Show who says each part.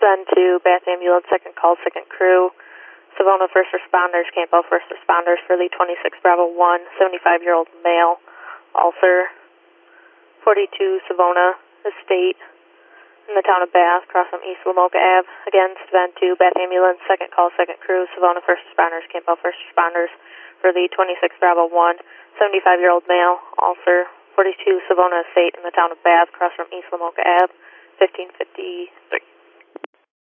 Speaker 1: Sven 2, Bath Ambulance, second call, second crew. Savona first responders, Campbell first responders for Lee 26 Bravo 1, 75-year-old male, ulcer, 42 Savona Estate in the town of Bath, across from East Lamoka Ave. Again, Sven 2, Bath Ambulance, second call, second crew. Savona first responders, Campbell first responders for Lee 26 Bravo 1, 75-year-old male, ulcer, 42 Savona Estate in the town of Bath, across from East Lamoka Ave, 1553.